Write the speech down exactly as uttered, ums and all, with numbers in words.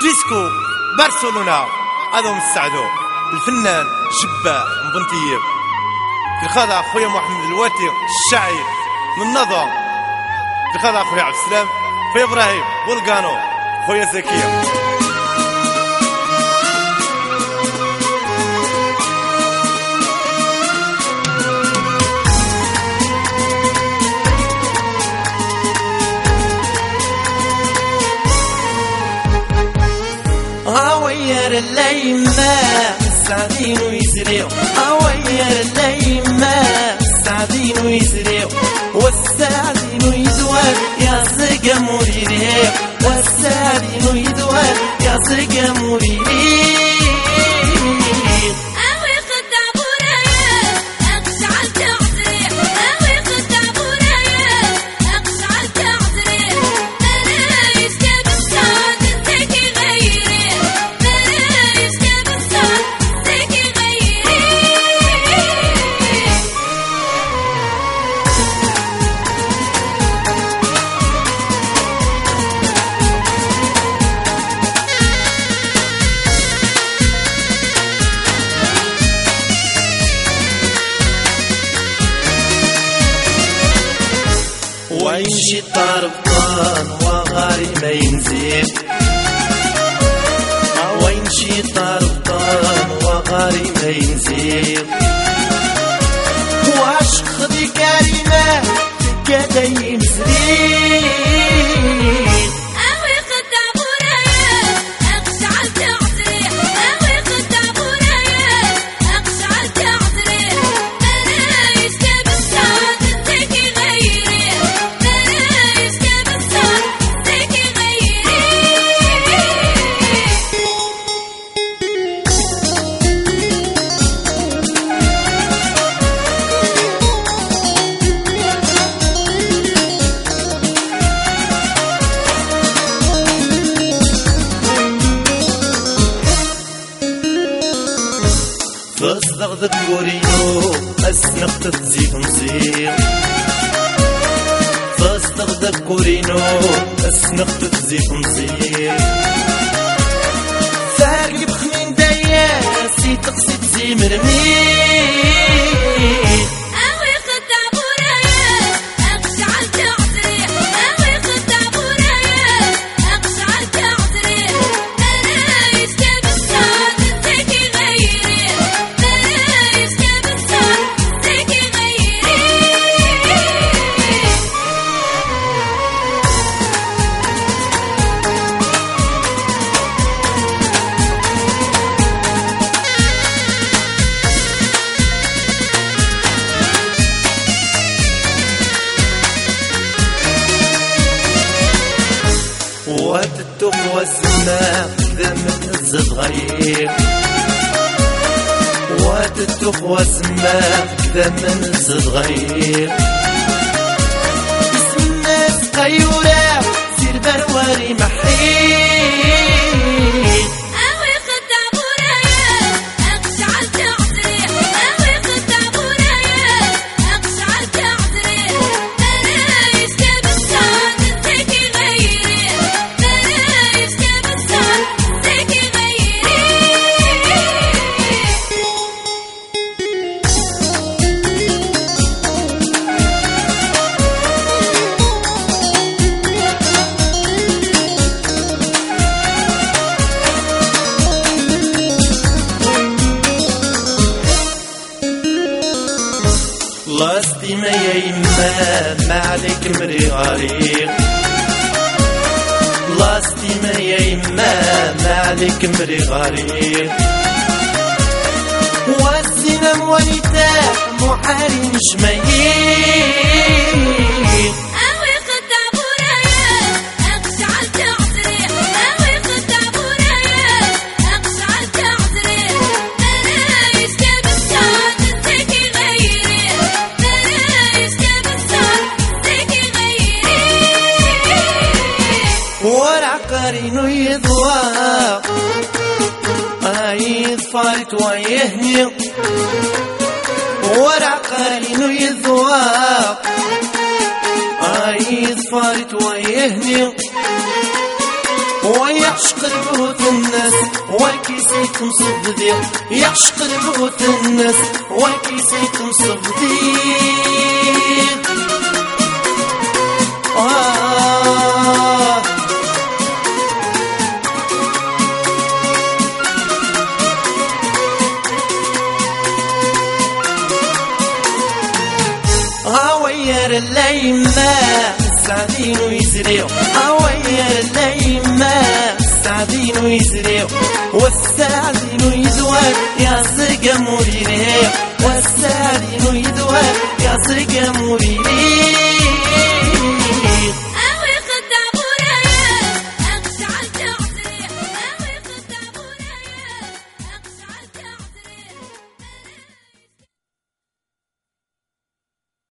ديسكو برشلونة. هذا مستعدو الفنان شباح من بنطيب في خاضع خويا محمد الواتي الشاعر من نظام، في خاضع خويا عبد السلام، خويا ابراهيم بولغانو، خويا زكيه. اوير الليمة السعدين ويزريو، اوير الليمة السعدين ويزريو، والسعدين ويدور يا سقا مريريو، والسعدين ويدور يا سقا مريريو. وين شي طربطان وغاري ما ينزل، وين شي طربطان وغاري ما ينزل، وعشق خذي كريمة كدا يمزلي. فاصدق ذكورينو أسنق تتزيد نصير، فاصدق ذكورينو أسنق تتزيد نصير، فارق بخمين دياسي تقصد زي مرمير. واتتوق والسماء ذا من الصغير، واتتوق والسماء ذا من الصغير، اسم الناس قيورة سير برواري محيط. لاستي ما يما ما عليك مري غريق، لاستي ما يما ما عليك مري غريق، والزنا مواليتا محاري مش ميت. ورعقارينو يضواق ايد فارت ويهني، ورعقارينو يضواق ايد فارت ويهني، ويعشق البوت الناس وكيسيكم صديق يعشق الموت الناس وكيسيكم صديق آه وير الليمة سعدين ويزريو وير الليمة سعدين ويزريو والسعدين ويدوار يا صقا مريريو والسعدين ويدوار يا صقا مريريو